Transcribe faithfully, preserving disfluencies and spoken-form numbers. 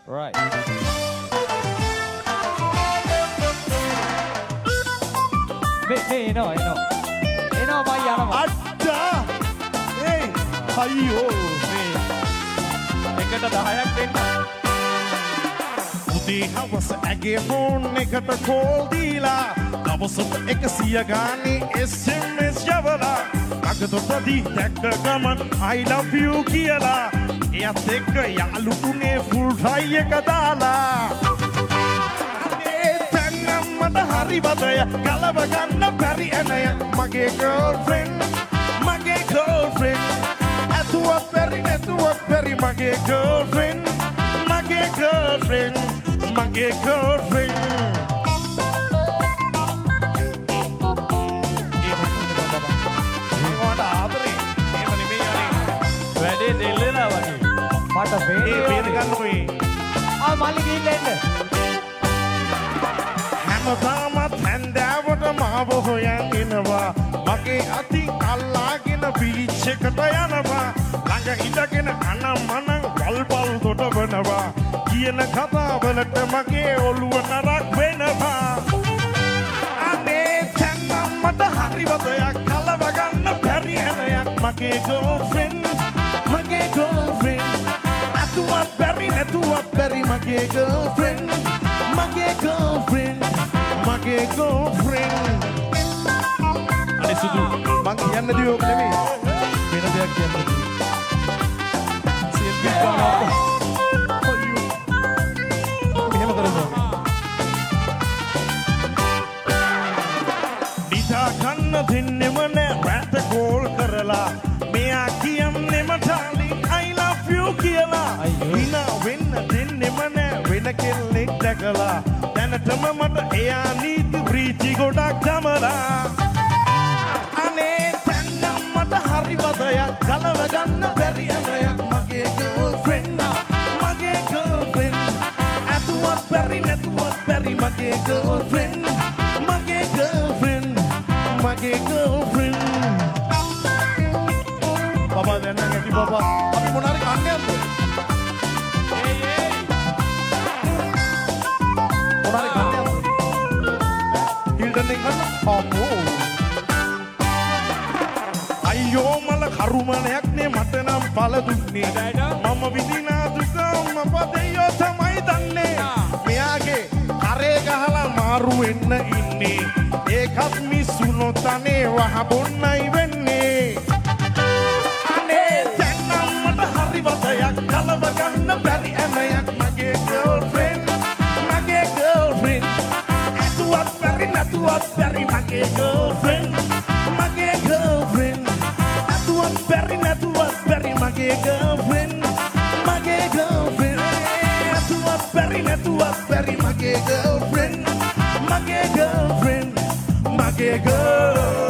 Right. Me, me, you know, you know. You know, my yana. Adda! Hey! Ayyo! Me. Ekata dahayak denna. උදේ හවස ඇගේ phone එකට call දීලා දවසට එකසිය ගානේ S M S යවලා අගතොටදී දැක්ක ගමන් I love you කියලා එයත් එක්ක යාළුුනේ ෆුල් ට්‍රයි එක දාලා අනේ තැන්නම් මට හරි බදය ගලව ගන්න බැරි ඇනය මගේ girlfriend මගේ girlfriend ඇතුවත් බැරි නැතුවත් බැරි මගේ girlfriend මගේ girlfriend මගේ girlfriend ඒවට ආදරේ එහෙම නෙමෙයි අනේ වැඩේ දෙල්ලනවා වගේ. මට ඒ වේනේ. බේර ගන්න ඔය ආ මල්ලි ගිහින් එන්න. හැමදාමත් හැන්දෑවට මාව හොයන් එනවා මගේ අතින් අල්ලාගෙන බීච් එකට යනවා ළඟ ඉඳගෙන අනම් මනම් වල්පල් දොඩවනවා කියන කතාවලට මගේ ඔළුව නරක් වෙනවා අනේ තැන්නම් මට හරි වදයක් කලව ගන්න බැරි හැනයක් මගේ girlfriend මගේ girlfriend අතුවත් බැරි නැතුවත් බැරි මගේ girlfriend මගේ girlfriend මගේ girlfriend අනේ සුදු මං කියන්න දිව ඔක නෙමෙයි වෙන දෙයක් කියන්න සිල්වි ගානෝ අයියෝ මෙහෙම කරනවා නිදා ගන්න දෙන්නෙම නෑ රැට කෝල් කරලා මෙයා කියන්නෙම ඩාලින් I love you කියලා හිනා වෙන්න දෙන්නෙම නෑ වෙන කෙල්ලෙක් දැකලා දැනටම මට එයා නීති ප්‍රීති ගොඩක් තමලා අනේ තැන්නම් මට හරි වදයක් ගලව ගන්න බැරි අනයක් මගේ girlfriend මගේ girlfriend ඇතුවත් බැරි නැතුවත් බැරි මගේ girlfriend මගේ girlfriend මගේ girlfriend බබා දැන් නම් ඇති බබා අපි මොනාරි කන්නේ නැද්ද ඒයි ඒයි. මොනාරි කන්නේ නැද්ද හිල්ටන් එක ගන්න අම්මෝ අයියෝ මල කරුමනයක් නේ මට නම් පළ දුන්නේ මම විඳිනා දුක මම දෙයෝ තමයි දන්නේ මෙයාගේ කරේ ගහලා මාරු වෙන්න ඉන්නේ ඒකත් මිස්සුනොත් අනේ වහ බොන්නයි වෙන්නේ අනේ තැන්නම් මට හරි වදයක් කලව ගන්න බැරි ඇනයක් මගේ girlfriend මගේ girlfriend ඇතුවත් බැරි නැතුවත් බැරි මගේ girlfriend මගේ girlfriend ඇතුවත් බැරි නැතුවත් බැරි මගේ girlfriend මගේ girlfriend ඇතුවත් බැරි නැතුවත් බැරි මගේ girlfriend මගේ girlfriend මගේ girl